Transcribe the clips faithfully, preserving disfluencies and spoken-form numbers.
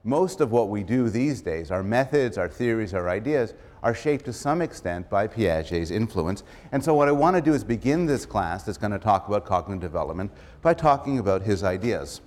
most of what we do these days, our methods, our theories, our ideas, are shaped to some extent by Piaget's influence. And so what I want to do is begin this class that's going to talk about cognitive development by talking about his ideas.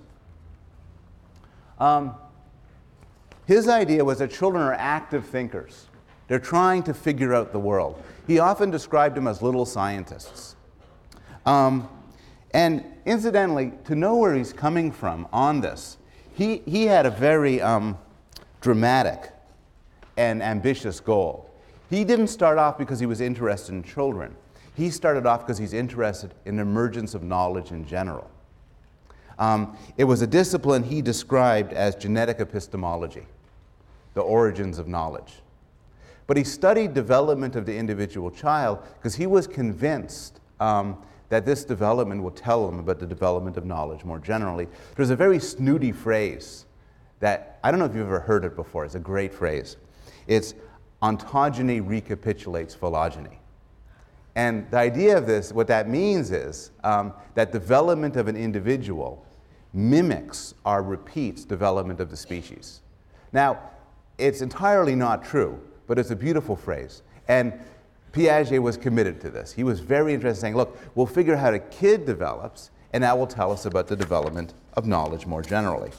Um, his idea was that children are active thinkers. They're trying to figure out the world. He often described them as little scientists. Um, and incidentally, to know where he's coming from on this, he, he had a very um, dramatic and ambitious goal. He didn't start off because he was interested in children. He started off because he's interested in the emergence of knowledge in general. Um, it was a discipline he described as genetic epistemology, the origins of knowledge. But he studied development of the individual child because he was convinced um, that this development will tell him about the development of knowledge more generally. There's a very snooty phrase that, I don't know if you've ever heard it before, it's a great phrase. It's ontogeny recapitulates phylogeny. And the idea of this, what that means is um, that development of an individual mimics or repeats development of the species. Now, it's entirely not true, but it's a beautiful phrase. And Piaget was committed to this. He was very interested in saying, look, we'll figure out how a kid develops, and that will tell us about the development of knowledge more generally.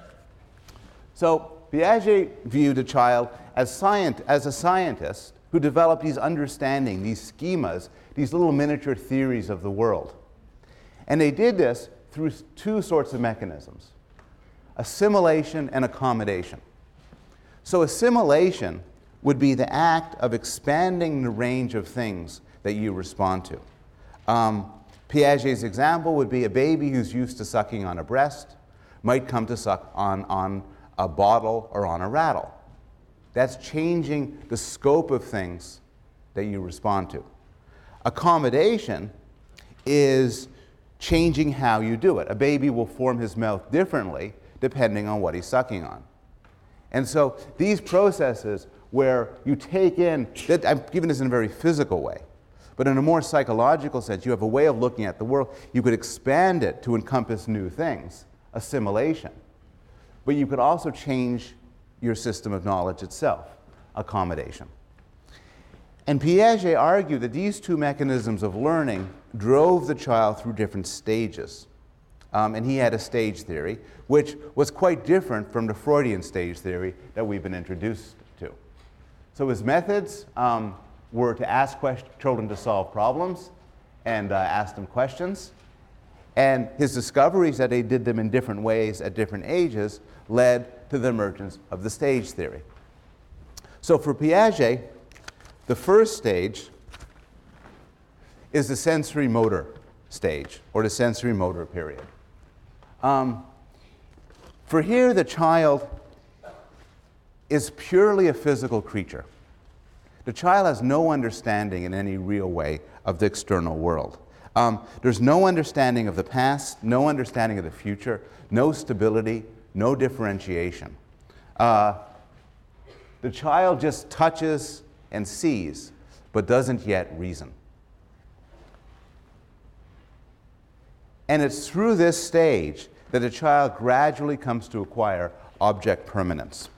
So Piaget viewed a child as, scient- as a scientist who developed these understanding, these schemas, these little miniature theories of the world. And they did this through two sorts of mechanisms, assimilation and accommodation. So assimilation would be the act of expanding the range of things that you respond to. Um, Piaget's example would be a baby who's used to sucking on a breast might come to suck on, on a bottle or on a rattle. That's changing the scope of things that you respond to. Accommodation is changing how you do it. A baby will form his mouth differently depending on what he's sucking on. And so these processes where you take in, I'm giving this in a very physical way, but in a more psychological sense, you have a way of looking at the world. You could expand it to encompass new things, assimilation. But you could also change your system of knowledge itself, accommodation. And Piaget argued that these two mechanisms of learning drove the child through different stages. Um, and he had a stage theory, which was quite different from the Freudian stage theory that we've been introduced to. So his methods um, were to ask quest- children to solve problems and uh, ask them questions. And his discoveries that he did them in different ways at different ages led to the emergence of the stage theory. So for Piaget, the first stage is the sensory motor stage, or the sensory motor period. Um, for here, the child is purely a physical creature. The child has no understanding in any real way of the external world. Um, there's no understanding of the past, no understanding of the future, no stability, no differentiation. Uh, the child just touches and sees, but doesn't yet reason. And it's through this stage that a child gradually comes to acquire object permanence.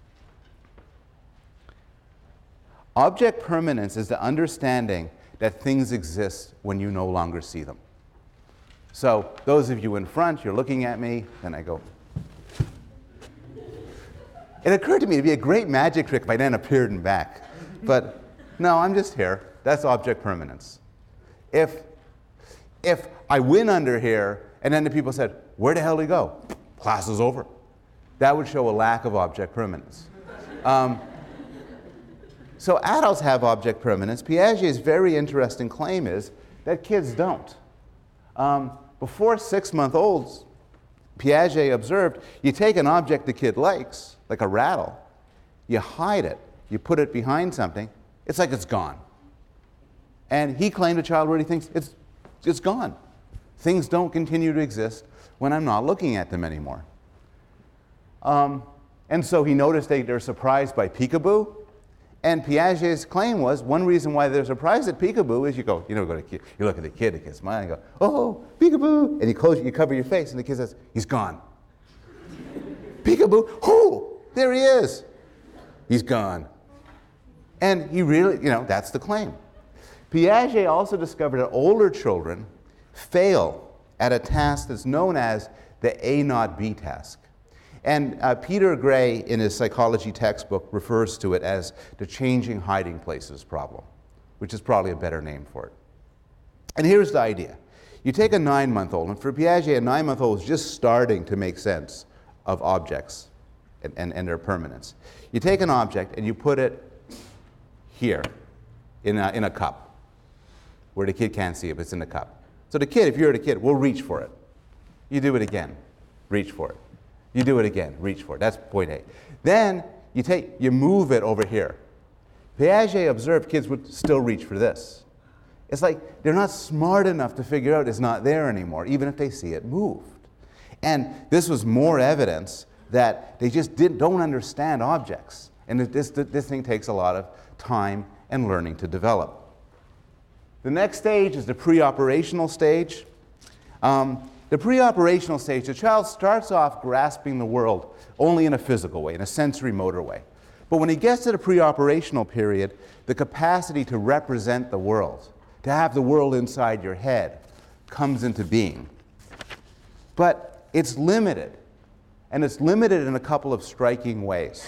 Object permanence is the understanding that things exist when you no longer see them. So those of you in front, you're looking at me, then I go. It occurred to me it'd be a great magic trick if I then appeared and back. But no, I'm just here. That's object permanence. If, if I win under here, and then the people said, where the hell did he go? Class is over. That would show a lack of object permanence. Um, so adults have object permanence. Piaget's very interesting claim is that kids don't. Um, before six-month-olds, Piaget observed, you take an object the kid likes, like a rattle, you hide it, you put it behind something, it's like it's gone. And he claimed a child really thinks it's, it's gone. Things don't continue to exist when I'm not looking at them anymore. Um, and so he noticed they, they're surprised by peekaboo. And Piaget's claim was one reason why they're surprised at peekaboo is you go, you know, go to, you look at the kid, the kid's smiling, and go, oh, peekaboo, and you close, you cover your face, and the kid says, he's gone. Peekaboo, oh, There he is. He's gone. And he really, you know, that's the claim. Piaget also discovered that older children fail at a task that's known as the A not B task. And uh, Peter Gray, in his psychology textbook, refers to it as the changing hiding places problem, which is probably a better name for it. And here's the idea. You take a nine-month-old, and for Piaget, a nine-month-old is just starting to make sense of objects and, and, and their permanence. You take an object and you put it here in a, in a cup, where the kid can't see it, but it's in the cup. So the kid, if you're the kid, will reach for it. You do it again, reach for it. You do it again, reach for it. That's point A. Then you take, you move it over here. Piaget observed kids would still reach for this. It's like they're not smart enough to figure out it's not there anymore, even if they see it moved. And this was more evidence that they just didn't, don't understand objects. And this, this thing takes a lot of time and learning to develop. The next stage is the pre-operational stage. Um, the pre-operational stage, the child starts off grasping the world only in a physical way, in a sensory motor way. But when he gets to the pre-operational period, the capacity to represent the world, to have the world inside your head, comes into being. But it's limited, and it's limited in a couple of striking ways.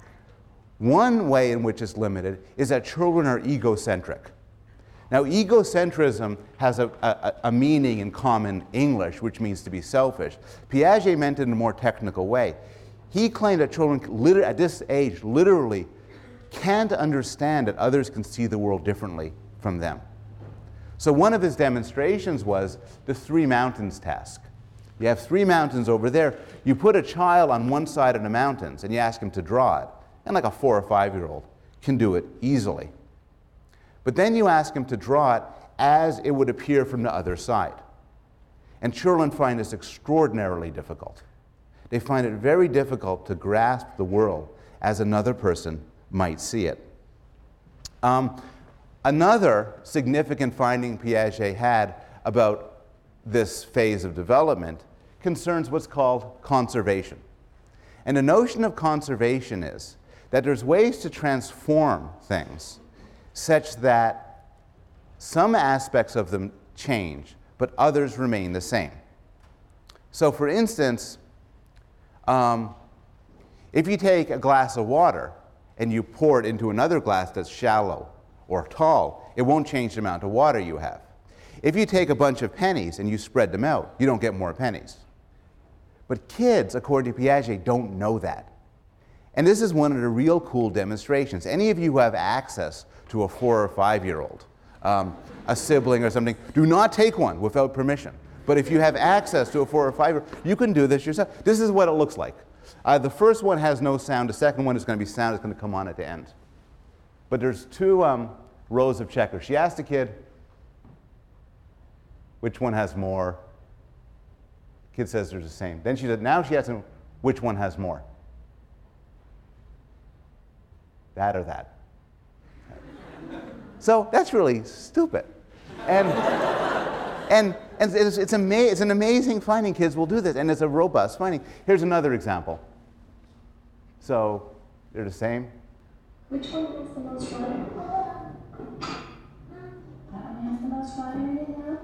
One way in which it's limited is that children are egocentric. Now, egocentrism has a, a, a meaning in common English, which means to be selfish. Piaget meant it in a more technical way. He claimed that children at this age literally can't understand that others can see the world differently from them. So one of his demonstrations was the three mountains task. You have three mountains over there. You put a child on one side of the mountains and you ask him to draw it. And like a four or five-year-old can do it easily. But then you ask him to draw it as it would appear from the other side. And children find this extraordinarily difficult. They find it very difficult to grasp the world as another person might see it. Um, another significant finding Piaget had about this phase of development concerns what's called conservation. And the notion of conservation is that there's ways to transform things such that some aspects of them change, but others remain the same. So for instance, um, if you take a glass of water and you pour it into another glass that's shallow or tall, it won't change the amount of water you have. If you take a bunch of pennies and you spread them out, you don't get more pennies. But kids, according to Piaget, don't know that. And this is one of the real cool demonstrations. Any of you who have access to a four or five-year-old, um, a sibling or something, do not take one without permission. But if you have access to a four or five-year-old, you can do this yourself. This is what it looks like. Uh, the first one has no sound. The second one is going to be sound. It's going to come on at the end. But there's two um, rows of checkers. She asked the kid, which one has more? The kid says they're the same. Then she said, now she asks him, which one has more? That or that. So that's really stupid. And, and, and it's, it's, ama it's an amazing finding. Kids will do this, and it's a robust finding. Here's another example. So they're the same. Which one has the most water? That one has the most water in it now?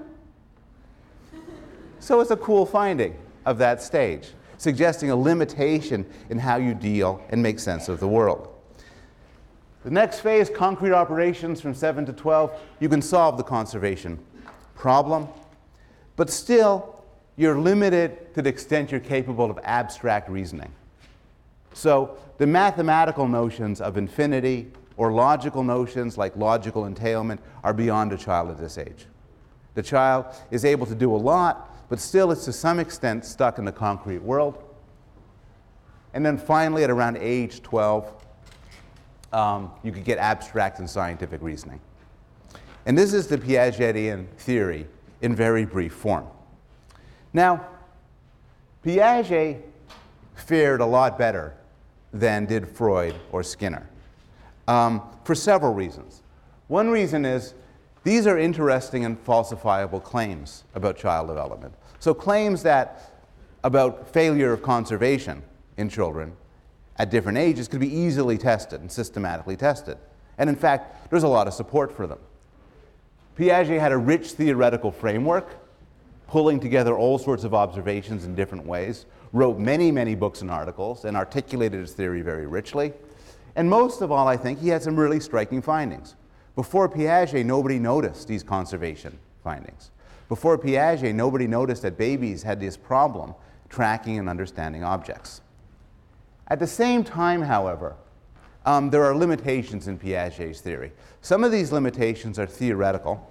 So it's a cool finding of that stage, suggesting a limitation in how you deal and make sense of the world. The next phase, concrete operations from seven to twelve, you can solve the conservation problem, but still you're limited to the extent you're capable of abstract reasoning. So the mathematical notions of infinity or logical notions like logical entailment are beyond a child at this age. The child is able to do a lot, but still it's to some extent stuck in the concrete world. And then finally at around age twelve, Um, you could get abstract and scientific reasoning. And this is the Piagetian theory in very brief form. Now, Piaget fared a lot better than did Freud or Skinner, um, for several reasons. One reason is these are interesting and falsifiable claims about child development. So claims that about failure of conservation in children at different ages could be easily tested and systematically tested. And in fact, there's a lot of support for them. Piaget had a rich theoretical framework, pulling together all sorts of observations in different ways, wrote many, many books and articles, and articulated his theory very richly. And most of all, I think, he had some really striking findings. Before Piaget, nobody noticed these conservation findings. Before Piaget, nobody noticed that babies had this problem tracking and understanding objects. At the same time, however, um, there are limitations in Piaget's theory. Some of these limitations are theoretical.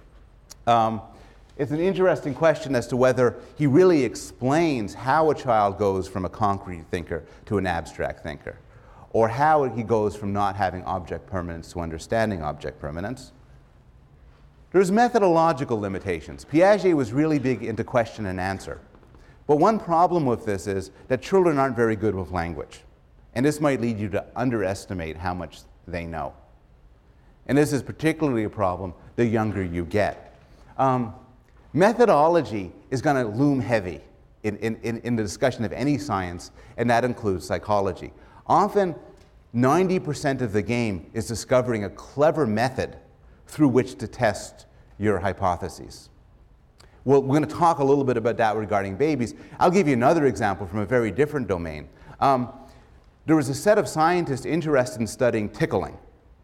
Um, it's an interesting question as to whether he really explains how a child goes from a concrete thinker to an abstract thinker, or how he goes from not having object permanence to understanding object permanence. There's methodological limitations. Piaget was really big into question and answer. But one problem with this is that children aren't very good with language. And this might lead you to underestimate how much they know. And this is particularly a problem the younger you get. Um, methodology is going to loom heavy in, in, in the discussion of any science, and that includes psychology. Often, ninety percent of the game is discovering a clever method through which to test your hypotheses. Well, we're going to talk a little bit about that regarding babies. I'll give you another example from a very different domain. Um, there was a set of scientists interested in studying tickling.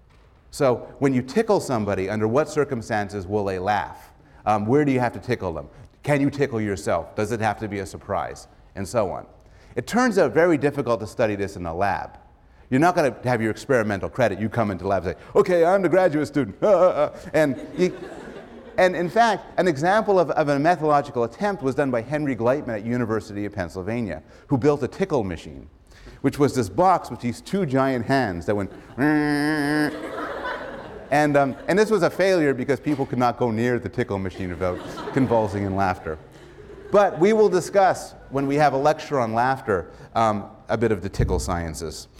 So when you tickle somebody, under what circumstances will they laugh? Um, where do you have to tickle them? Can you tickle yourself? Does it have to be a surprise? And so on. It turns out very difficult to study this in a lab. You're not going to have your experimental credit. You come into the lab and say, okay, I'm the graduate student. and, you, and in fact, an example of, of a methodological attempt was done by Henry Gleitman at University of Pennsylvania, who built a tickle machine, which was this box with these two giant hands that went and, um, and this was a failure because people could not go near the tickle machine without convulsing in laughter. But we will discuss, when we have a lecture on laughter, um, a bit of the tickle sciences.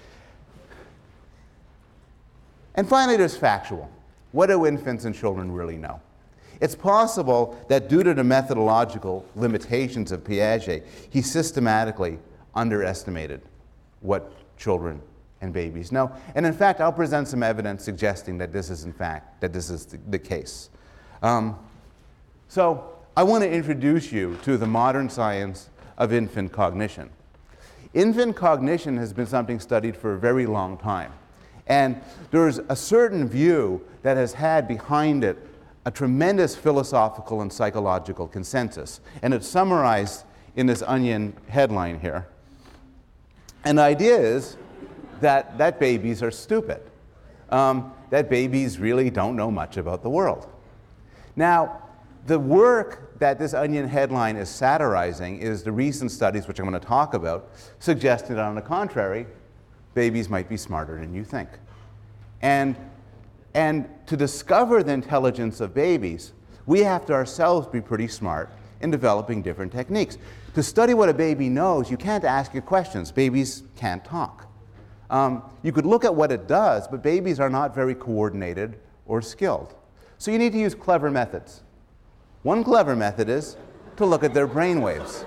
And finally, there's factual. What do infants and children really know? It's possible that due to the methodological limitations of Piaget, he systematically underestimated what children and babies know. And in fact, I'll present some evidence suggesting that this is in fact, that this is the, the case. Um, so I want to introduce you to the modern science of infant cognition. Infant cognition has been something studied for a very long time. And there's a certain view that has had behind it a tremendous philosophical and psychological consensus. And it's summarized in this Onion headline here. And the idea is that, that babies are stupid, um, that babies really don't know much about the world. Now, the work that this Onion headline is satirizing is the recent studies, which I'm going to talk about, suggesting that on the contrary, babies might be smarter than you think. And, and to discover the intelligence of babies, we have to ourselves be pretty smart in developing different techniques. To study what a baby knows, you can't ask it questions. Babies can't talk. Um, you could look at what it does, but babies are not very coordinated or skilled. So you need to use clever methods. One clever method is to look at their brain waves.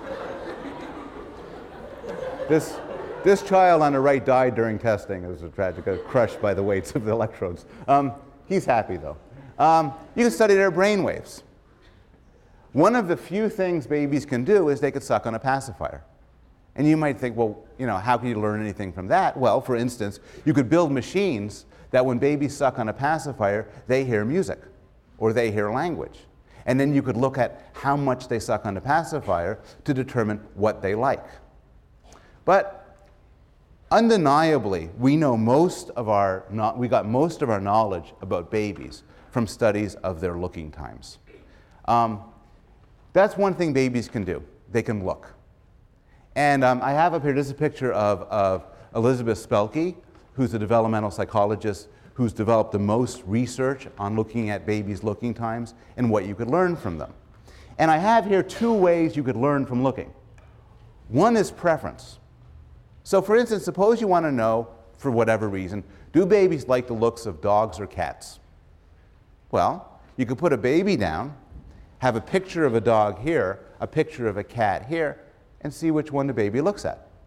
This, this child on the right died during testing. It was a tragic, uh, crushed by the weights of the electrodes. Um, he's happy though. Um, you can study their brain waves. One of the few things babies can do is they could suck on a pacifier. And you might think, well, you know, how can you learn anything from that? Well, for instance, you could build machines that when babies suck on a pacifier, they hear music or they hear language. And then you could look at how much they suck on the pacifier to determine what they like. But undeniably, we know most of our, we got most of our knowledge about babies from studies of their looking times. Um, that's one thing babies can do. They can look. And um, I have up here, this is a picture of, of Elizabeth Spelke, who's a developmental psychologist who's developed the most research on looking at babies' looking times and what you could learn from them. And I have here two ways you could learn from looking. One is preference. So for instance, suppose you want to know, for whatever reason, do babies like the looks of dogs or cats? Well, you could put a baby down, have a picture of a dog here, a picture of a cat here, and see which one the baby looks at.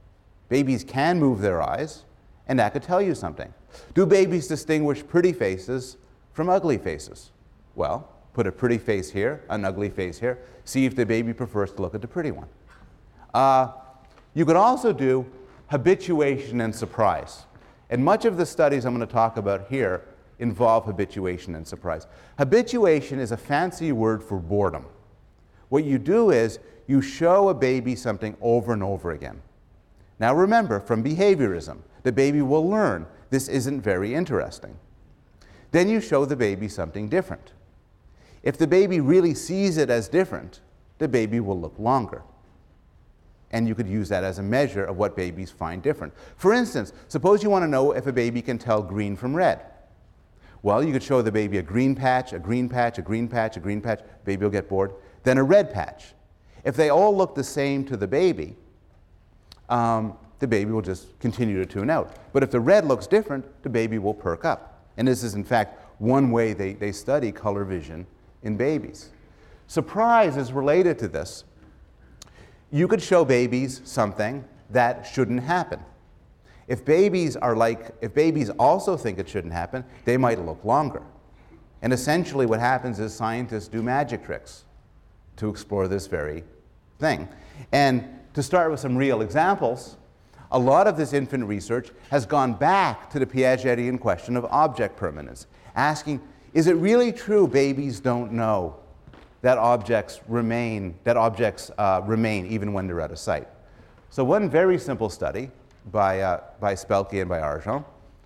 Babies can move their eyes, and that could tell you something. Do babies distinguish pretty faces from ugly faces? Well, put a pretty face here, an ugly face here, see if the baby prefers to look at the pretty one. Uh, you could also do habituation and surprise. And much of the studies I'm going to talk about here involve habituation and surprise. Habituation is a fancy word for boredom. What you do is you show a baby something over and over again. Now remember, from behaviorism, the baby will learn this isn't very interesting. Then you show the baby something different. If the baby really sees it as different, the baby will look longer. And you could use that as a measure of what babies find different. For instance, suppose you want to know if a baby can tell green from red. Well, you could show the baby a green patch, a green patch, a green patch, a green patch. Baby will get bored. Then a red patch. If they all look the same to the baby, um, the baby will just continue to tune out. But if the red looks different, the baby will perk up. And this is, in fact, one way they, they study color vision in babies. Surprise is related to this. You could show babies something that shouldn't happen. If babies are like, if babies also think it shouldn't happen, they might look longer. And essentially what happens is scientists do magic tricks to explore this very thing. And to start with some real examples, a lot of this infant research has gone back to the Piagetian question of object permanence, asking, is it really true babies don't know that objects remain, that objects uh, remain even when they're out of sight? So one very simple study by, uh, by Spelke and by Argent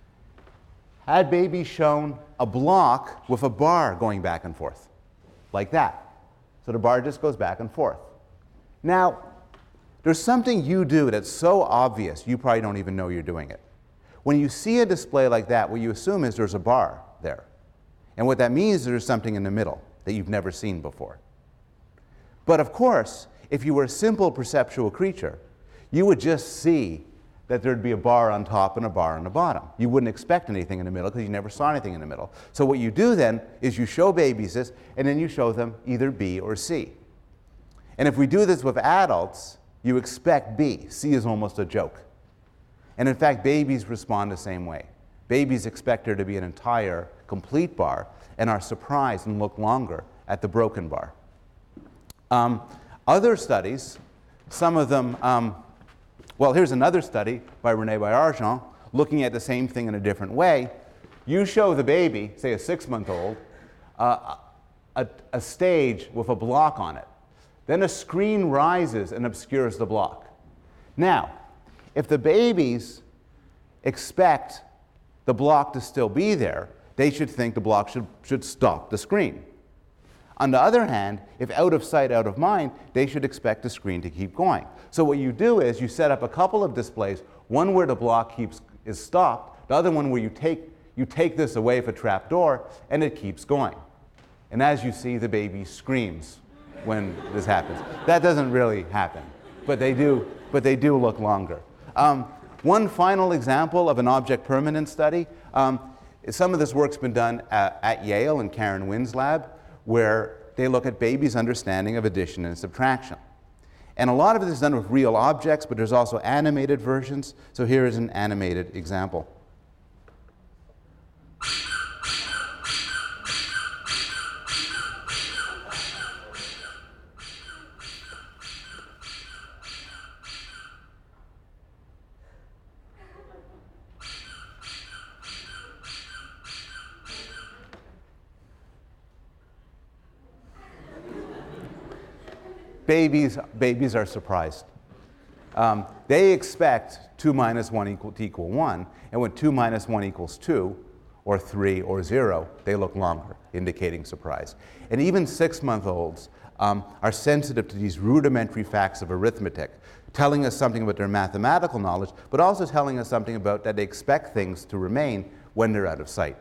had babies shown a block with a bar going back and forth, like that. So the bar just goes back and forth. Now, there's something you do that's so obvious you probably don't even know you're doing it. When you see a display like that, what you assume is there's a bar there. And what that means is there's something in the middle that you've never seen before. But of course, if you were a simple perceptual creature, you would just see that there'd be a bar on top and a bar on the bottom. You wouldn't expect anything in the middle because you never saw anything in the middle. So what you do then is you show babies this, and then you show them either B or C. And if we do this with adults, you expect B. C is almost a joke. And in fact, babies respond the same way. Babies expect there to be an entire, complete bar, and are surprised and look longer at the broken bar. Um, other studies, some of them, um, well, here's another study by René by Argent, looking at the same thing in a different way. You show the baby, say a six-month-old, uh, a, a stage with a block on it. Then a screen rises and obscures the block. Now, if the babies expect the block to still be there, they should think the block should, should stop the screen. On the other hand, if out of sight, out of mind, they should expect the screen to keep going. So what you do is you set up a couple of displays, one where the block keeps, is stopped, the other one where you take, you take this away with a trap door, and it keeps going. And as you see, the baby screams when this happens. That doesn't really happen, but they do, but they do look longer. Um, one final example of an object permanence study, um, some of this work's been done at, at Yale in Karen Wynn's lab, where they look at babies' understanding of addition and subtraction. And a lot of it is done with real objects, but there's also animated versions. So here is an animated example. Babies, babies are surprised. Um, they expect two minus one equal to equal one, and when two minus one equals two, or three, or zero, they look longer, indicating surprise. And even six-month-olds um, are sensitive to these rudimentary facts of arithmetic, telling us something about their mathematical knowledge, but also telling us something about that they expect things to remain when they're out of sight.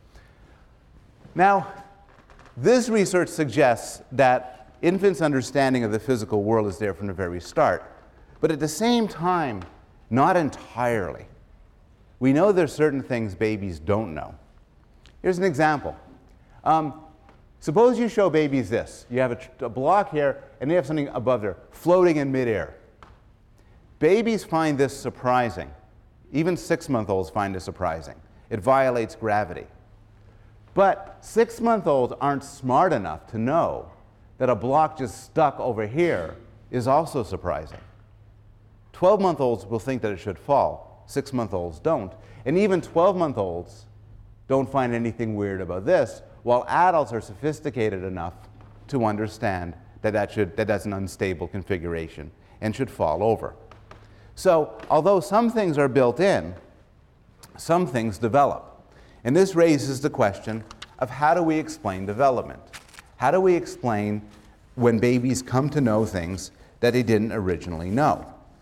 Now, this research suggests that infants' understanding of the physical world is there from the very start, but at the same time, not entirely. We know there's certain things babies don't know. Here's an example. Um, suppose you show babies this. You have a, a block here, and they have something above there, floating in midair. Babies find this surprising. Even six-month-olds find this surprising. It violates gravity. But six-month-olds aren't smart enough to know that a block just stuck over here is also surprising. twelve-month-olds will think that it should fall. Six-month-olds don't. And even twelve-month-olds don't find anything weird about this, while adults are sophisticated enough to understand that that should, that that's an unstable configuration and should fall over. So, although some things are built in, some things develop. And this raises the question of how do we explain development? How do we explain when babies come to know things that they didn't originally know?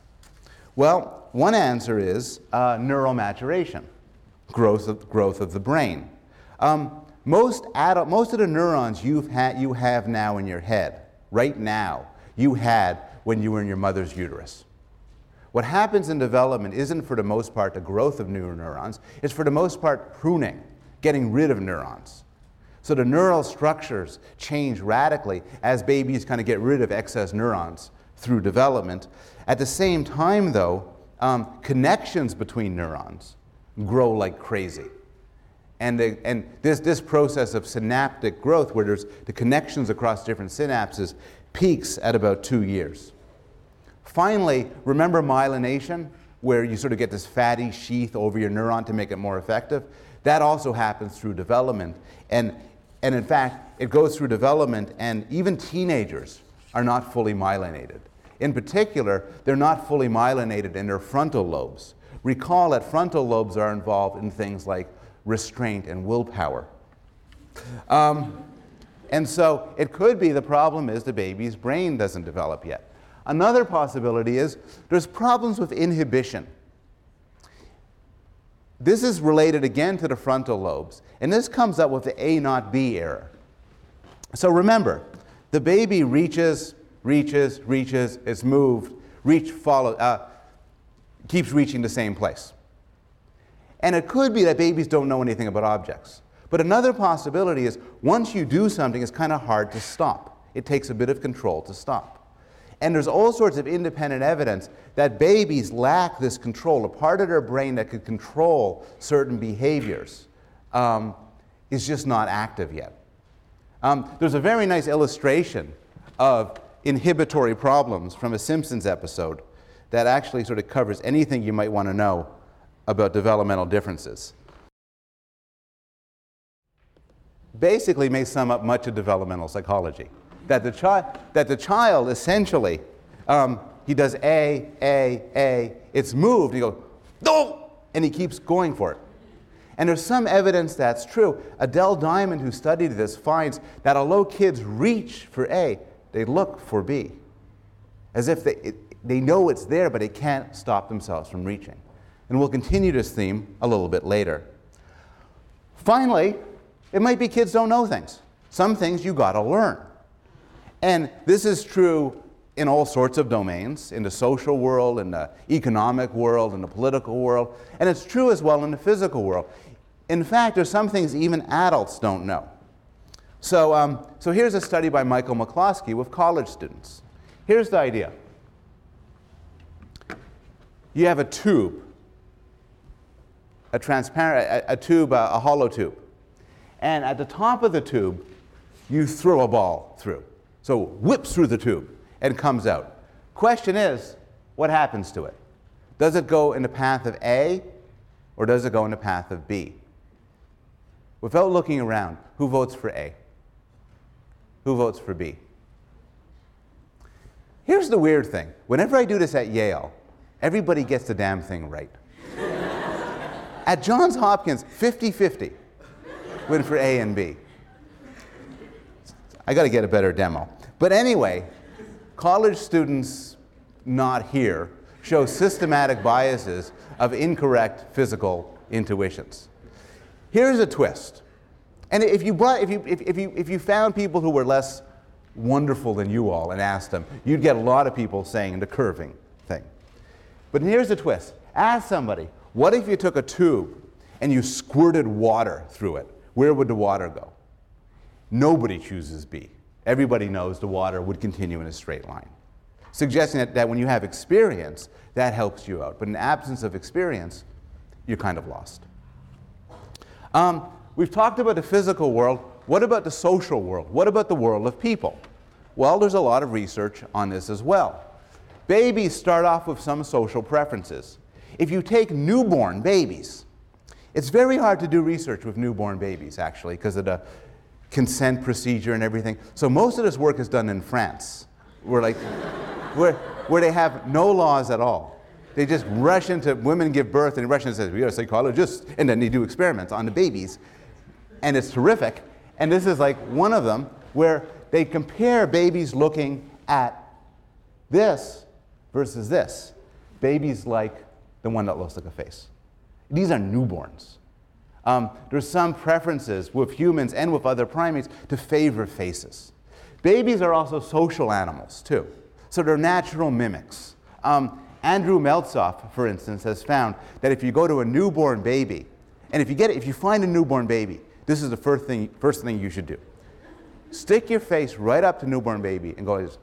Well, one answer is uh, neural maturation, growth of, growth of the brain. Um, most, adult, most of the neurons you've had, you have now in your head, right now, you had when you were in your mother's uterus. What happens in development isn't for the most part the growth of new neurons, it's for the most part pruning, getting rid of neurons. So the neural structures change radically as babies kind of get rid of excess neurons through development. At the same time, though, um, connections between neurons grow like crazy. And, the, and this, this process of synaptic growth, where there's the connections across different synapses, peaks at about two years. Finally, remember myelination, where you sort of get this fatty sheath over your neuron to make it more effective? That also happens through development. And, and in fact, it goes through development, and even teenagers are not fully myelinated. In particular, they're not fully myelinated in their frontal lobes. Recall that frontal lobes are involved in things like restraint and willpower. Um, and so it could be the problem is the baby's brain doesn't develop yet. Another possibility is there's problems with inhibition. This is related again to the frontal lobes, and this comes up with the A not B error. So remember, the baby reaches, reaches, reaches, is moved, reach, follow, uh, keeps reaching the same place. And it could be that babies don't know anything about objects. But another possibility is once you do something, it's kind of hard to stop. It takes a bit of control to stop. And there's all sorts of independent evidence that babies lack this control. A part of their brain that could control certain behaviors um, is just not active yet. Um, there's a very nice illustration of inhibitory problems from a Simpsons episode that actually sort of covers anything you might want to know about developmental differences. Basically may sum up much of developmental psychology. That the, chi- that the child essentially, um, he does A, A, A, it's moved, and he goes, no, and he keeps going for it. And there's some evidence that's true. Adele Diamond, who studied this, finds that although kids reach for A, they look for B. As if they, it, they know it's there, but they can't stop themselves from reaching. And we'll continue this theme a little bit later. Finally, it might be kids don't know things. Some things you gotta learn. And this is true in all sorts of domains, in the social world, in the economic world, in the political world, and it's true as well in the physical world. In fact, there's some things even adults don't know. So, um, so here's a study by Michael McCloskey with college students. Here's the idea. You have a tube, a transparent, a, a tube, a, a hollow tube. And at the top of the tube, you throw a ball through. So whips through the tube and comes out. Question is, what happens to it? Does it go in the path of A or does it go in the path of B? Without looking around, who votes for A? Who votes for B? Here's the weird thing. Whenever I do this at Yale, everybody gets the damn thing right. At Johns Hopkins, fifty fifty went for A and B. I got to get a better demo. But anyway, college students not here show systematic biases of incorrect physical intuitions. Here's a twist. And if you, brought, if, you, if, if, you, if you found people who were less wonderful than you all and asked them, you'd get a lot of people saying the curving thing. But here's the twist. Ask somebody, what if you took a tube and you squirted water through it? Where would the water go? Nobody chooses B. Everybody knows the water would continue in a straight line. suggesting that, that when you have experience, that helps you out. But in absence of experience, you're kind of lost. Um, we've talked about the physical world. What about the social world? What about the world of people? Well, there's a lot of research on this as well. Babies start off with some social preferences. If you take newborn babies, it's very hard to do research with newborn babies, actually, because of the consent procedure and everything. So most of this work is done in France, where, like, where, where they have no laws at all. They just rush into, women give birth, and Russian says, we are psychologists, and then they do experiments on the babies. And it's terrific. And this is like one of them, where they compare babies looking at this versus this. Babies like the one that looks like a face. These are newborns. Um, there's some preferences with humans and with other primates to favor faces. Babies are also social animals, too. So they're natural mimics. Um, Andrew Meltzoff, for instance, has found that if you go to a newborn baby, and if you get it, if you find a newborn baby, this is the first thing, first thing you should do. Stick your face right up to newborn baby and go,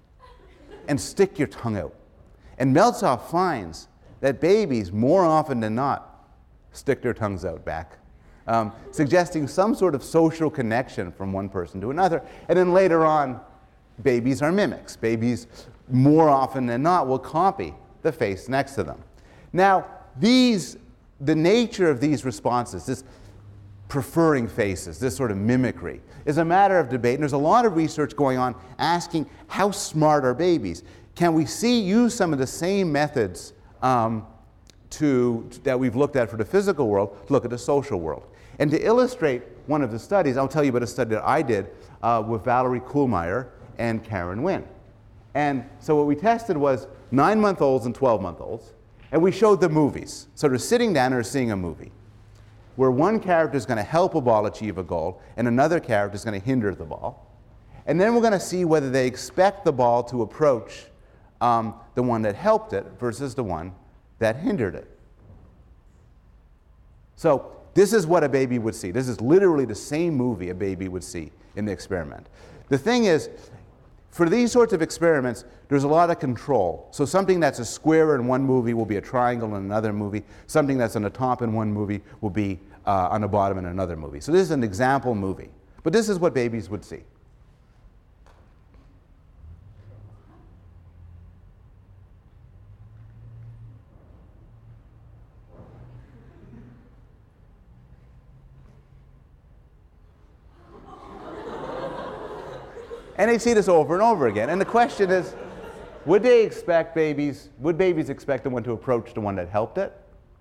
and stick your tongue out. And Meltzoff finds that babies, more often than not, stick their tongues out back, um, suggesting some sort of social connection from one person to another. And then later on, babies are mimics. Babies, more often than not, will copy the face next to them. Now, these, the nature of these responses, this preferring faces, this sort of mimicry, is a matter of debate. And there's a lot of research going on asking, how smart are babies? Can we see, use some of the same methods um, to, that we've looked at for the physical world, to look at the social world? And to illustrate one of the studies, I'll tell you about a study that I did uh, with Valerie Kuhlmeier and Karen Wynn. And so what we tested was nine-month-olds and twelve-month-olds, and we showed the movies. So they're sitting down and they're seeing a movie where one character is going to help a ball achieve a goal, and another character is going to hinder the ball. And then we're going to see whether they expect the ball to approach um, the one that helped it versus the one that hindered it. So this is what a baby would see. This is literally the same movie a baby would see in the experiment. The thing is, for these sorts of experiments, there's a lot of control. So something that's a square in one movie will be a triangle in another movie. Something that's on the top in one movie will be uh, on the bottom in another movie. So this is an example movie. But this is what babies would see. And they see this over and over again. And the question is, would they expect babies, would babies expect the one to approach the one that helped it?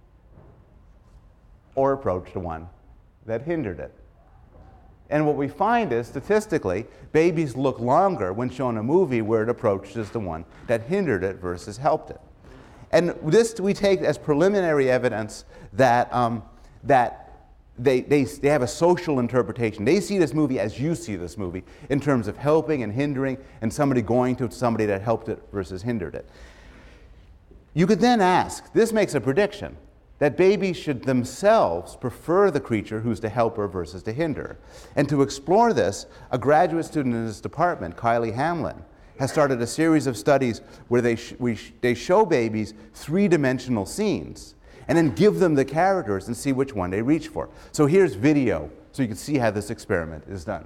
Or approach the one that hindered it? And what we find is, statistically, babies look longer when shown a movie where it approaches the one that hindered it versus helped it. And this we take as preliminary evidence that, um, that They, they, they have a social interpretation. They see this movie as you see this movie, in terms of helping and hindering, and somebody going to somebody that helped it versus hindered it. You could then ask, this makes a prediction, that babies should themselves prefer the creature who's the helper versus the hinderer. And to explore this, a graduate student in this department, Kylie Hamlin, has started a series of studies where they, sh we sh they show babies three-dimensional scenes, and then give them the characters and see which one they reach for. So here's video, so you can see how this experiment is done.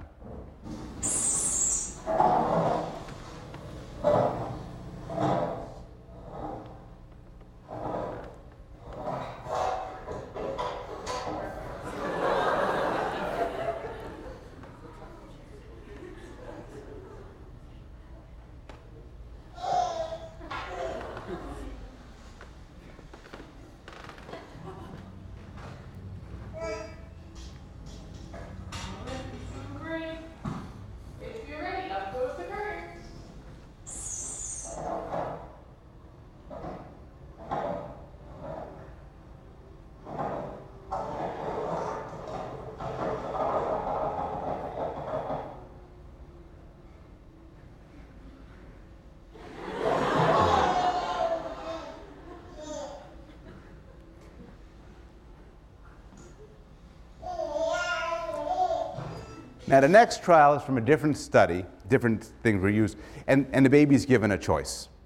Now, the next trial is from a different study, different things were used, and, and the baby's given a choice.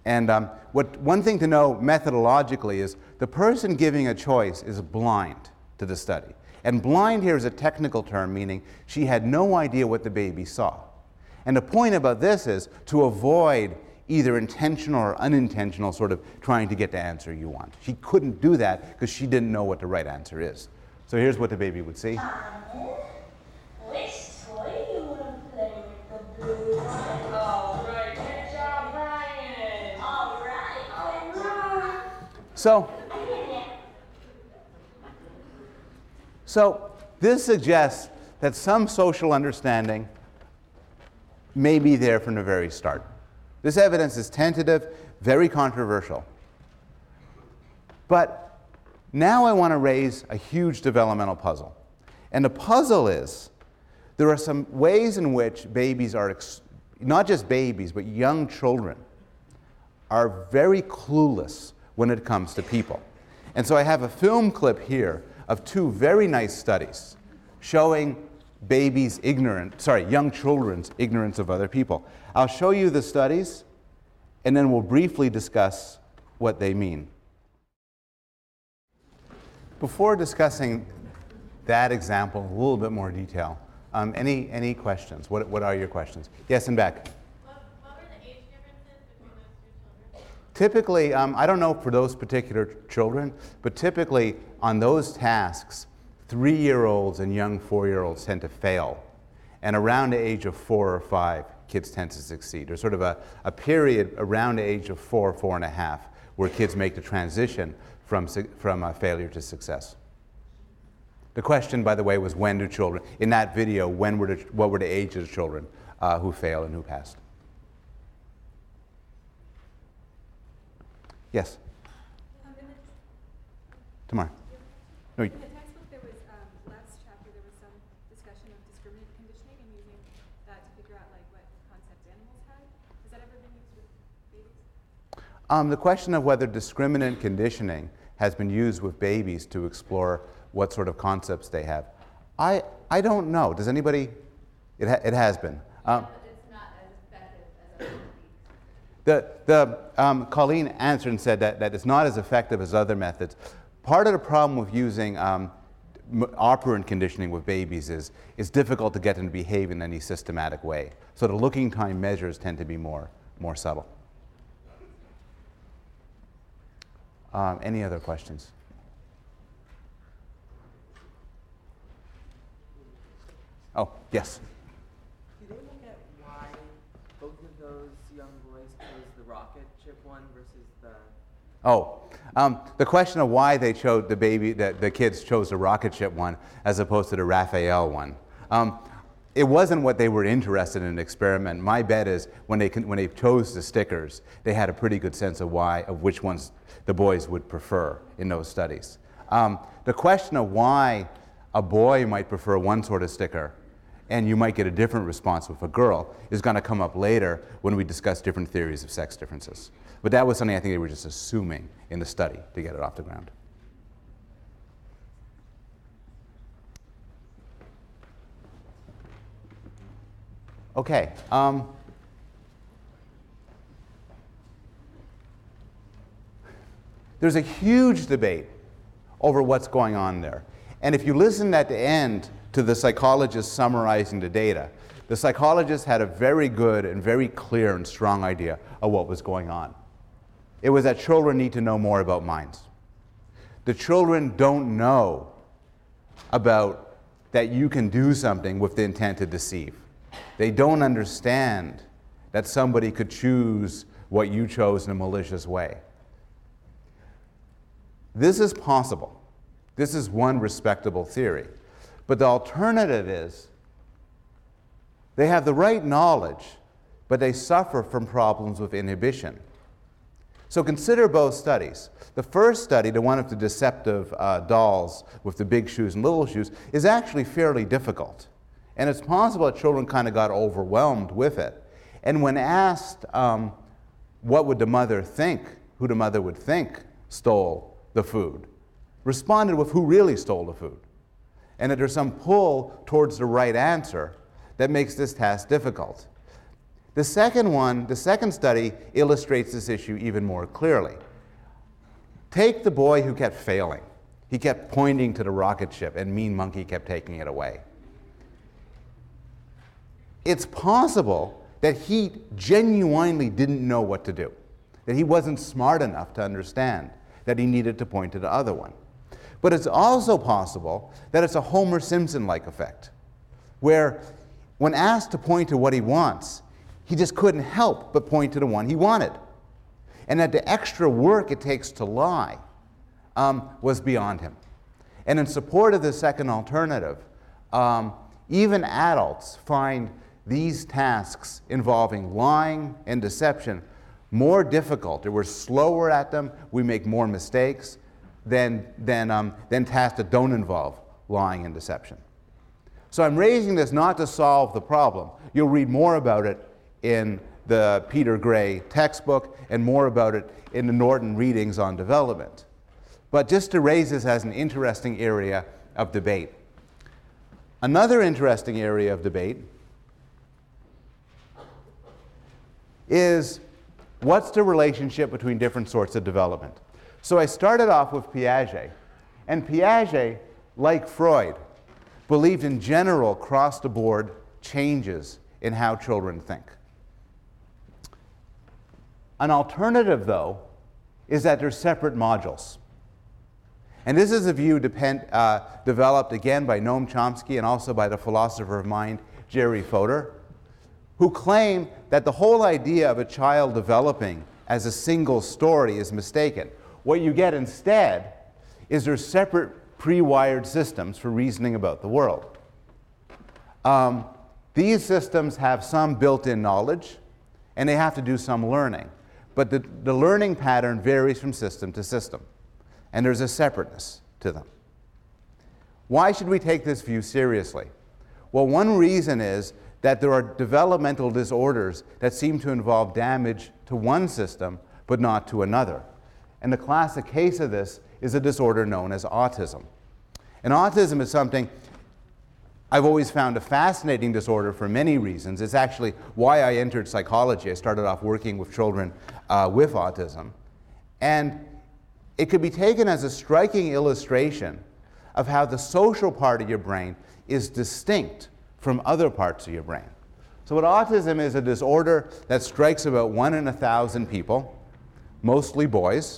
And um, what, one thing to know methodologically is the person giving a choice is blind to the study. And blind here is a technical term, meaning she had no idea what the baby saw. And the point about this is to avoid either intentional or unintentional sort of trying to get the answer you want. She couldn't do that because she didn't know what the right answer is. So here's what the baby would see. Which toy do you want to play with the blue one? All right, good job, Ryan. All right, all right. So, so this suggests that some social understanding may be there from the very start. This evidence is tentative, very controversial. But now I want to raise a huge developmental puzzle. And the puzzle is, there are some ways in which babies are, ex not just babies, but young children, are very clueless when it comes to people. And so I have a film clip here of two very nice studies showing babies' ignorant, sorry, young children's ignorance of other people. I'll show you the studies, and then we'll briefly discuss what they mean. Before discussing that example in a little bit more detail, um, any, any questions? What, what are your questions? Yes, and back. What, what were the age differences between those two children? Typically, um, I don't know for those particular children, but typically on those tasks, three-year-olds and young four-year-olds tend to fail. And around the age of four or five, kids tend to succeed. There's sort of a, a period around the age of four, four and a half, where kids make the transition from, from uh, failure to success. The question, by the way, was when do children, in that video, when were the, what were the ages of children uh, who failed and who passed? Yes? Um, in the, Tomorrow. No, you, in the textbook, there was, um, last chapter, there was some discussion of discriminant conditioning and using that to figure out like what concepts animals had. Has that ever been used with babies? Um, the question of whether discriminant conditioning has been used with babies to explore what sort of concepts they have. I, I don't know. Does anybody? It, ha it has been. Um, It's not as effective as other techniques. the the um, Colleen answered and said that, that it's not as effective as other methods. Part of the problem with using um, operant conditioning with babies is it's difficult to get them to behave in any systematic way. So the looking time measures tend to be more, more subtle. Um, any other questions? Oh, yes. Did they look at why both of those young boys chose the rocket ship one versus the... Oh, um, the question of why they chose the baby, the, the kids chose the rocket ship one as opposed to the Raphael one. Um, it wasn't what they were interested in an experiment. My bet is when they, when they chose the stickers, they had a pretty good sense of why, of which ones the boys would prefer in those studies. Um, the question of why a boy might prefer one sort of sticker and you might get a different response with a girl is going to come up later when we discuss different theories of sex differences. But that was something I think they were just assuming in the study to get it off the ground. Okay. Um, there's a huge debate over what's going on there. And if you listen at the end to the psychologist summarizing the data, the psychologist had a very good and very clear and strong idea of what was going on. It was that children need to know more about minds. The children don't know about that you can do something with the intent to deceive. They don't understand that somebody could choose what you chose in a malicious way. This is possible. This is one respectable theory. But the alternative is they have the right knowledge, but they suffer from problems with inhibition. So consider both studies. The first study, the one of the deceptive uh, dolls with the big shoes and little shoes, is actually fairly difficult. And it's possible that children kind of got overwhelmed with it. And when asked um, what would the mother think, who the mother would think stole the food, responded with who really stole the food. And that there's some pull towards the right answer that makes this task difficult. The second one, the second study illustrates this issue even more clearly. Take the boy who kept failing. He kept pointing to the rocket ship and Mean Monkey kept taking it away. It's possible that he genuinely didn't know what to do, that he wasn't smart enough to understand that he needed to point to the other one. But it's also possible that it's a Homer Simpson-like effect, where when asked to point to what he wants, he just couldn't help but point to the one he wanted. And that the extra work it takes to lie um, was beyond him. And in support of the second alternative, um, even adults find these tasks involving lying and deception more difficult, or we're slower at them, we make more mistakes than, than, um, than tasks that don't involve lying and deception. So I'm raising this not to solve the problem. You'll read more about it in the Peter Gray textbook and more about it in the Norton readings on development. But just to raise this as an interesting area of debate. Another interesting area of debate is what's the relationship between different sorts of development? So I started off with Piaget, and Piaget, like Freud, believed in general across-the-board changes in how children think. An alternative, though, is that they're separate modules. And this is a view depend, uh, developed again by Noam Chomsky and also by the philosopher of mind, Jerry Fodor, who claim that the whole idea of a child developing as a single story is mistaken. What you get instead is there's separate pre-wired systems for reasoning about the world. Um, these systems have some built-in knowledge, and they have to do some learning. But the, the learning pattern varies from system to system, and there's a separateness to them. Why should we take this view seriously? Well, one reason is that there are developmental disorders that seem to involve damage to one system, but not to another. And the classic case of this is a disorder known as autism. And autism is something I've always found a fascinating disorder for many reasons. It's actually why I entered psychology. I started off working with children uh, with autism. And it could be taken as a striking illustration of how the social part of your brain is distinct from other parts of your brain. So what autism is, a disorder that strikes about one in a thousand people, mostly boys.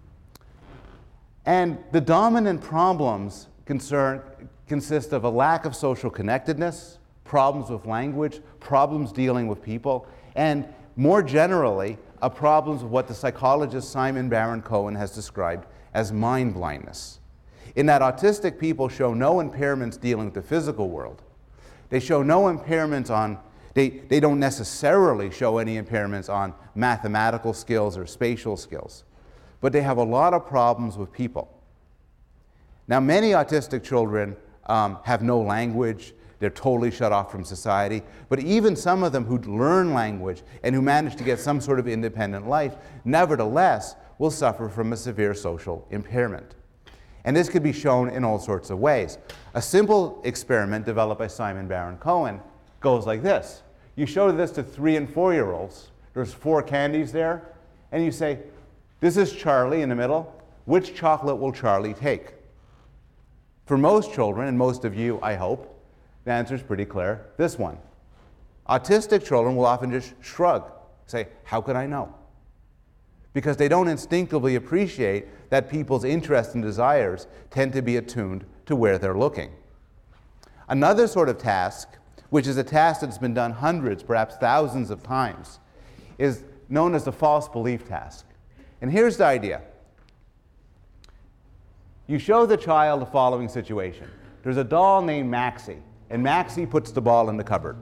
And the dominant problems concern, consist of a lack of social connectedness, problems with language, problems dealing with people, and more generally, a problems with what the psychologist Simon Baron-Cohen has described as mind blindness. In that autistic people show no impairments dealing with the physical world. They show no impairments on, they, they don't necessarily show any impairments on mathematical skills or spatial skills, but they have a lot of problems with people. Now, many autistic children um, have no language, they're totally shut off from society, but even some of them who learn language and who manage to get some sort of independent life, nevertheless, will suffer from a severe social impairment. And this could be shown in all sorts of ways. A simple experiment developed by Simon Baron-Cohen goes like this. You show this to three and four-year-olds. There's four candies there, and you say, this is Charlie in the middle. Which chocolate will Charlie take? For most children, and most of you, I hope, the answer is pretty clear, this one. Autistic children will often just shrug, say, how could I know? Because they don't instinctively appreciate that people's interests and desires tend to be attuned to where they're looking. Another sort of task, which is a task that's been done hundreds, perhaps thousands of times, is known as the false belief task. And here's the idea. You show the child the following situation. There's a doll named Maxie, and Maxie puts the ball in the cupboard.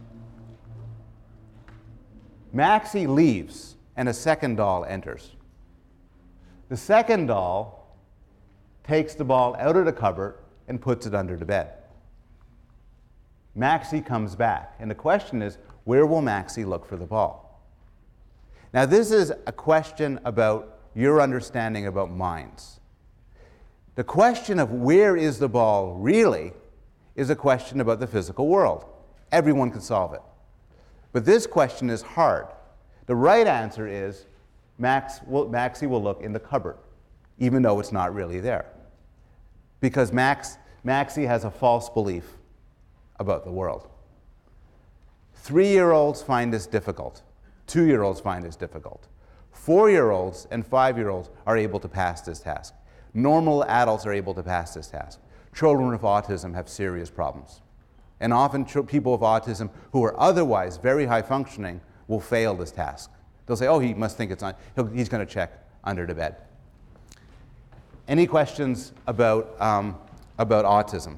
Maxie leaves, and a second doll enters. The second doll takes the ball out of the cupboard and puts it under the bed. Maxie comes back, and the question is, where will Maxie look for the ball? Now, this is a question about your understanding about minds. The question of where is the ball really is a question about the physical world. Everyone can solve it. But this question is hard. The right answer is Max will, Maxie will look in the cupboard, even though it's not really there. Because Max, Maxie has a false belief about the world. Three-year-olds find this difficult. Two-year-olds find this difficult. Four-year-olds and five-year-olds are able to pass this task. Normal adults are able to pass this task. Children with autism have serious problems. And often ch- people with autism who are otherwise very high functioning will fail this task. They'll say, oh, he must think it's on, he'll, he's going to check under the bed. Any questions about, um, about autism?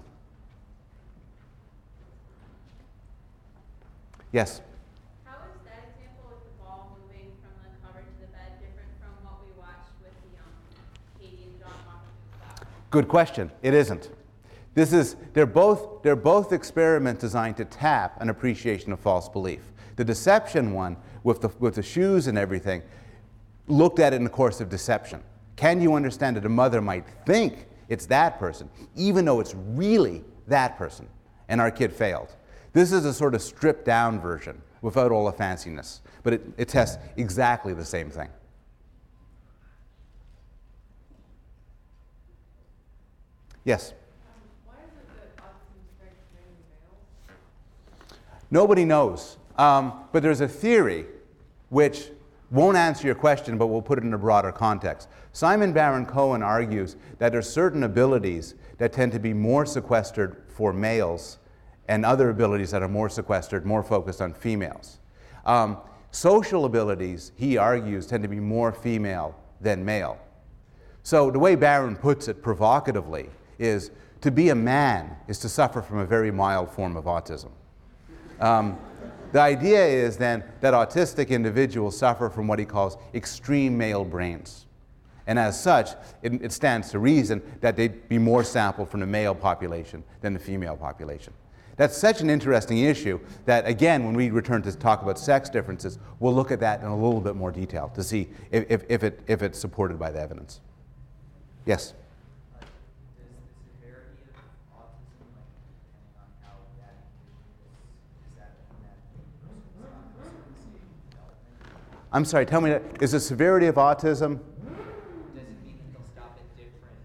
Yes? How is that example with the ball moving from the cupboard to the bed different from what we watched with the um, Katie and John walking through the cloud? Good question. It isn't. This is, they're both, they're both experiments designed to tap an appreciation of false belief. The deception one, with the, with the shoes and everything, looked at it in the course of deception. Can you understand that a mother might think it's that person, even though it's really that person, and our kid failed? This is a sort of stripped down version without all the fanciness, but it, it tests exactly the same thing. Yes? Why is it that autism affects mainly males? Nobody knows, um, but there's a theory which won't answer your question, but we'll put it in a broader context. Simon Baron-Cohen argues that there's certain abilities that tend to be more sequestered for males and other abilities that are more sequestered, more focused on females. Um, social abilities, he argues, tend to be more female than male. So the way Baron puts it provocatively is, to be a man is to suffer from a very mild form of autism. Um, the idea is then that autistic individuals suffer from what he calls extreme male brains. And as such, it, it stands to reason that they'd be more sampled from the male population than the female population. That's such an interesting issue that, again, when we return to talk about sex differences, we'll look at that in a little bit more detail to see if, if, if, it, if it's supported by the evidence. Yes? Uh, does the severity of autism, like depending on how bad the condition is, is that mean that the person is not in a certain stage of development? I'm sorry, tell me, that, is the severity of autism? Does it mean that they'll stop at different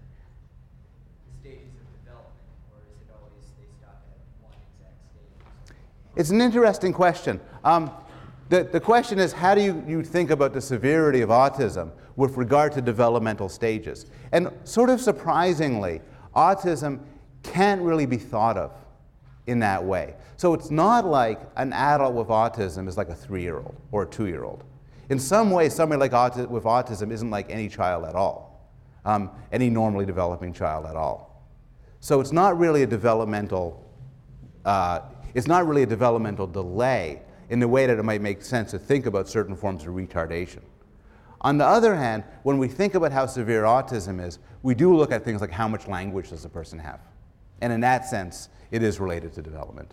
stages of development, or is it always they stop at one exact stage? It's an interesting question. Um, the, the question is, how do you, you think about the severity of autism with regard to developmental stages? And sort of surprisingly, autism can't really be thought of in that way. So it's not like an adult with autism is like a three-year-old or a two-year-old. In some ways, somebody like auti- with autism isn't like any child at all, um, any normally developing child at all. So it's not really a developmental, uh, it's not really a developmental delay in the way that it might make sense to think about certain forms of retardation. On the other hand, when we think about how severe autism is, we do look at things like how much language does a person have. And in that sense, it is related to development.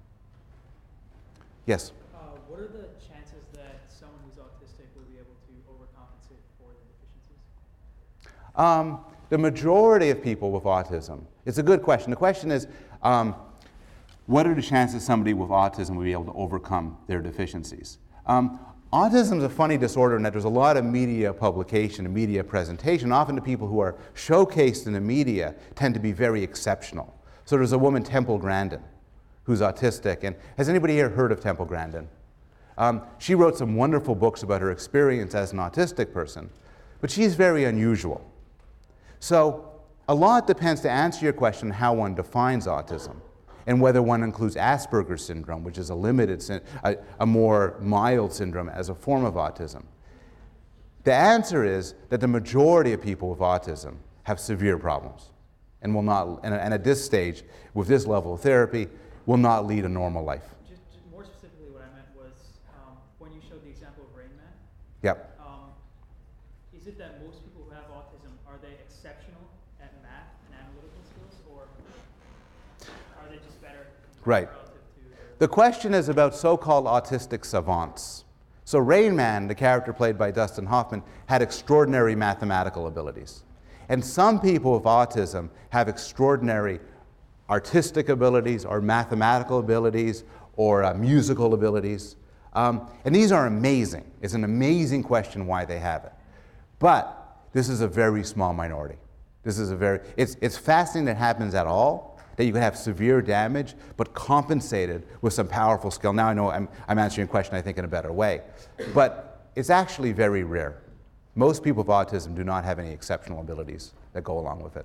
Yes? Uh, what are the chances that someone who's autistic will be able to overcompensate for the deficiencies? Um, the majority of people with autism, it's a good question. The question is, um, what are the chances somebody with autism will be able to overcome their deficiencies? Um, autism is a funny disorder in that there's a lot of media publication and media presentation. Often the people who are showcased in the media tend to be very exceptional. So there's a woman, Temple Grandin, who's autistic. And has anybody here heard of Temple Grandin? Um, she wrote some wonderful books about her experience as an autistic person, but she's very unusual. So a lot depends, to answer your question, how one defines autism and whether one includes Asperger's syndrome, which is a limited, a, a more mild syndrome as a form of autism. The answer is that the majority of people with autism have severe problems and will not, and, and at this stage, with this level of therapy, will not lead a normal life. Just, just more specifically, what I meant was um, when you showed the example of Rain Man. Yep. Um, is it that most people who have autism, are they exceptional at math and analytical skills, or are they just better Right. relative to their... The question is about so-called autistic savants. So Rain Man, the character played by Dustin Hoffman, had extraordinary mathematical abilities. And some people with autism have extraordinary artistic abilities or mathematical abilities or uh, musical abilities. Um, and these are amazing. It's an amazing question why they have it. But this is a very small minority. This is a very, it's, it's fascinating that it happens at all, that you could have severe damage, but compensated with some powerful skill. Now I know I'm, I'm answering your question, I think, in a better way. But it's actually very rare. Most people with autism do not have any exceptional abilities that go along with it.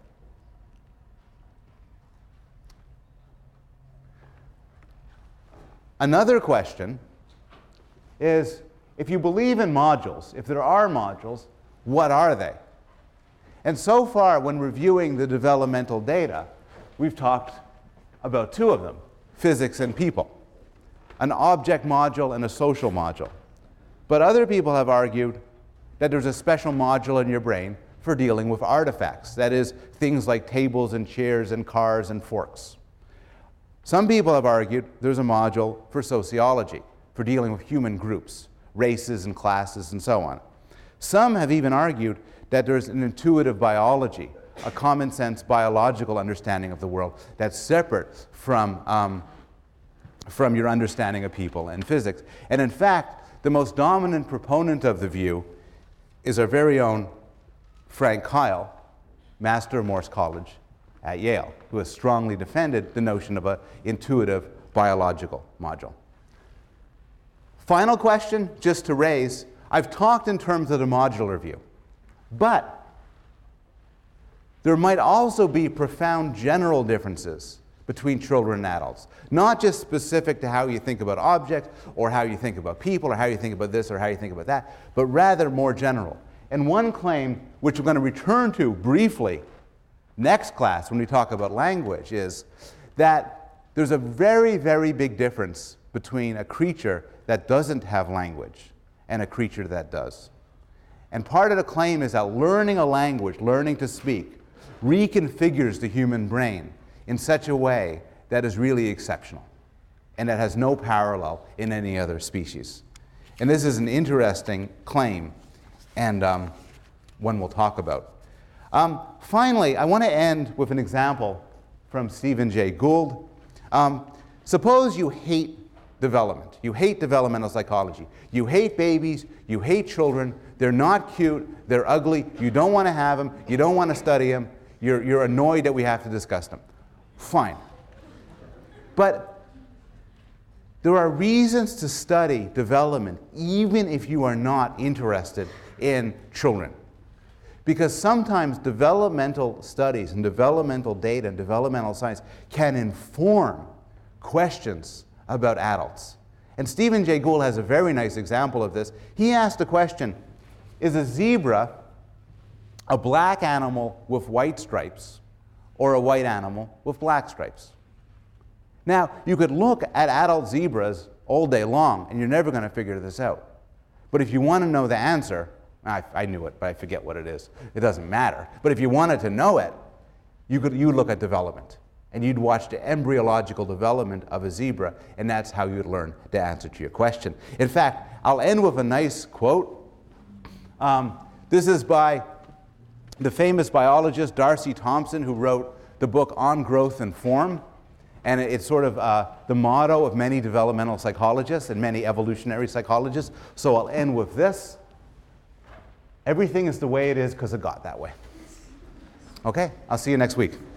Another question is, if you believe in modules, if there are modules, what are they? And so far, when reviewing the developmental data, we've talked about two of them, physics and people, an object module and a social module. But other people have argued that there's a special module in your brain for dealing with artifacts, that is, things like tables and chairs and cars and forks. Some people have argued there's a module for sociology, for dealing with human groups, races and classes and so on. Some have even argued that there's an intuitive biology, a common sense biological understanding of the world that's separate from, um, from your understanding of people and physics. And in fact, the most dominant proponent of the view is our very own Frank Kyle, Master of Morse College at Yale, who has strongly defended the notion of an intuitive biological module. Final question, just to raise. I've talked in terms of the modular view, but there might also be profound general differences between children and adults, not just specific to how you think about objects or how you think about people or how you think about this or how you think about that, but rather more general. And one claim, which we're going to return to briefly next class when we talk about language, is that there's a very, very big difference between a creature that doesn't have language and a creature that does. And part of the claim is that learning a language, learning to speak, reconfigures the human brain in such a way that is really exceptional and that has no parallel in any other species. And this is an interesting claim, and um, one we'll talk about. Um, finally, I want to end with an example from Stephen Jay Gould. Um, suppose you hate development. You hate developmental psychology. You hate babies. You hate children. They're not cute. They're ugly. You don't want to have them. You don't want to study them. You're, you're annoyed that we have to discuss them. Fine. But there are reasons to study development even if you are not interested in children. Because sometimes developmental studies and developmental data and developmental science can inform questions about adults. And Stephen Jay Gould has a very nice example of this. He asked the question, is a zebra a black animal with white stripes or a white animal with black stripes? Now, you could look at adult zebras all day long and you're never going to figure this out. But if you want to know the answer, I, I knew it, but I forget what it is. It doesn't matter. But if you wanted to know it, you could you look at development. And you'd watch the embryological development of a zebra, and that's how you'd learn the answer to your question. In fact, I'll end with a nice quote. Um, this is by the famous biologist Darcy Thompson, who wrote the book On Growth and Form. And it's sort of uh, the motto of many developmental psychologists and many evolutionary psychologists. So I'll end with this. Everything is the way it is because it got that way. Okay, I'll see you next week.